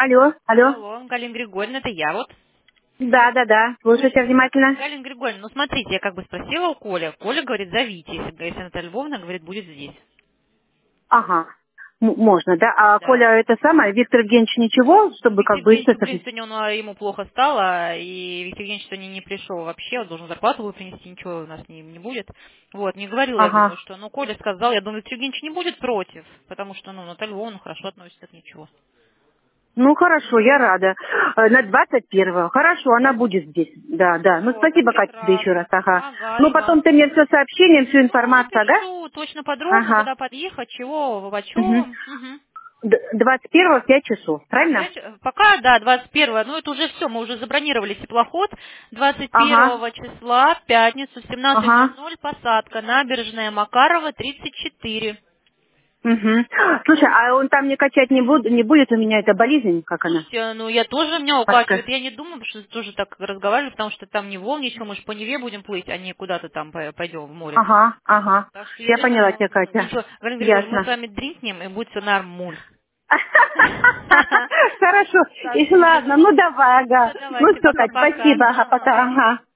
Алло, алло. Алло, Галина Григорьевна, это я вот. Да. Слушайте внимательно. Галина Григорьевна, ну смотрите, я как бы спросила у Коля. Коля говорит, зовите, если Наталья Львовна, говорит, будет здесь. Ага. Можно, да? А Да. Коля это самое, Виктор Евгеньевич ничего, чтобы Виктор как бы из Евгеньевич, центра... блин, сегодня ему плохо стало, и Виктор Евгеньевич сегодня не пришел вообще, он должен зарплату будет принести, ничего у нас не будет. Вот, не говорил, я думаю, Ага. что, ну, Коля сказал, я думаю, Виктор Евгеньевич не будет против, потому что, ну, Наталья Львовна хорошо относится к ничего. Ну, хорошо, я рада. На 21-го. Хорошо, она будет здесь. Да. Ну, Все, это спасибо, Катя, тебе еще раз. прекрасно. Ага. Ага, Ну, и потом вам. ты мне все сообщением, всю Ну, информацию, ага? напишу точно подробно, Ага. куда подъехать, чего, о Угу. чем. Мгм. 21-го в 5 часов, правильно? Пока, да, 21-го, ну это уже все, мы уже забронировали теплоход. Ага. 21 числа, в пятницу, в Ага. 17:00 посадка, набережная Макарова, 34. Угу. Слушай, а он там мне качать не будет, у меня эта болезнь, как она? Слушайте, ну я тоже, меня Подскажи. укачивает, я не думаю, потому что тоже так разговаривали, потому что там не волны, ничего, мы же по Неве будем плыть, а не куда-то там пойдем в море. Ага. Так что я Я поняла думаю, тебя, Катя. ничего, Галина Григорьевна, мы с Ясно. вами дринкнем, и будет все нормуль. Хорошо. Так И что не ладно, ну переживайте. давай, ага. Да, Ну давайте, что, Кать, пока-пока. спасибо, ага, пока, Ага. ага.